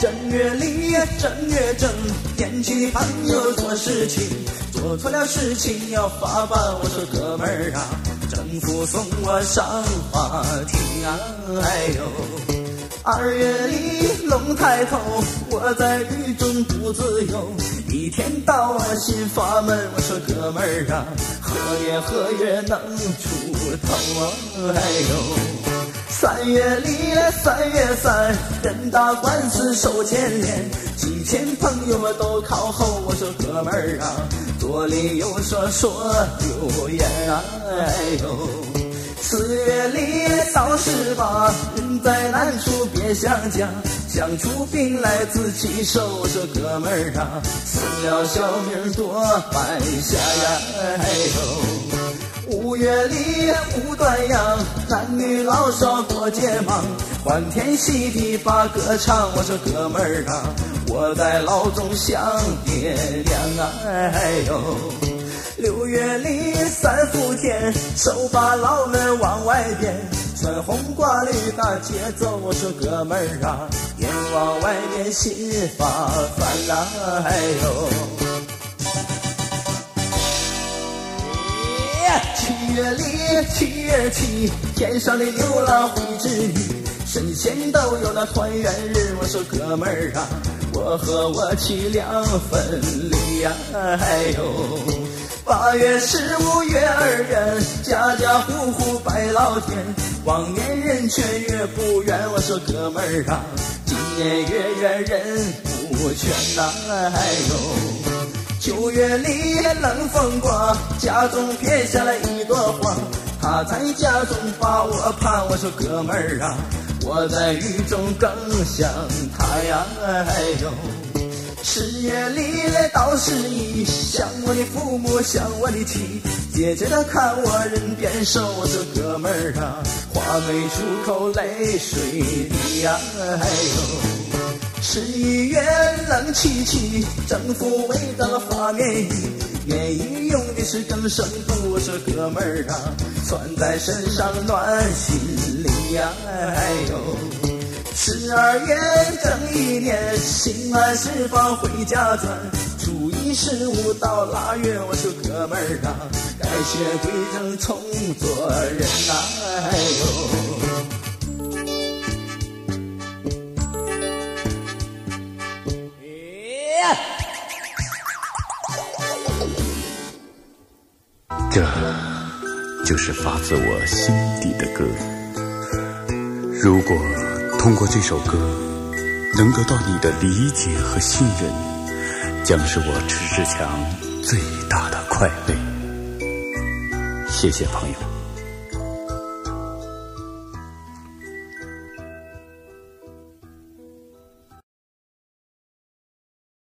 正月里正月正，年轻的朋友做事情，做错了事情要罚款。我说哥们儿啊，政府送我上法庭啊！哎呦，2月里龙抬头，我在雨中不自由，一天到晚心发闷。我说哥们儿啊，何月能出头啊？哎呦，3月里3月3，人打官司受牵连，几千朋友们都靠后。我说哥们儿啊，左邻右舍说流言啊！哎呦，4月里到18，人在难处别想家，想出病来自己受。我说哥们儿啊，死了小命多白瞎呀！哎呦，5月里无端阳，男女老少过节忙，欢天喜地把歌唱。我说哥们儿啊，我在牢中想爹娘啊！哎呦，6月里3伏天，手把牢门往外边，穿红挂绿大节奏。我说哥们儿啊，眼往外面心发烦啊！哎呦，7月里7月7，天上的牛郎会织女，神仙都有了团圆日。我说哥们儿啊，我和我妻2分离呀！哎呦，8月15月2人，家家户户拜老天，往年人却越不远。我说哥们儿啊，今年月人不全呐！哎呦，9月里冷风刮，家中撇下了一朵花，他在家中把我盼。我说哥们儿啊，我在雨中更想他呀！哎呦，10月里到11，想我的父母想我的妻，姐姐她看我人变瘦。我说哥们儿啊，话没出口泪水滴呀！哎呦，11月冷凄凄，政府围到了发面衣，面衣用的是更生布。我说哥们儿啊，穿在身上暖心里呀！哎呦，12月正一年，心安释放回家转，初一15到腊月。我说哥们儿啊，该学归正重做人啊！哎呦这就是发自我心底的歌。如果通过这首歌能得到你的理解和信任，将是我迟志强最大的快慰。谢谢朋友。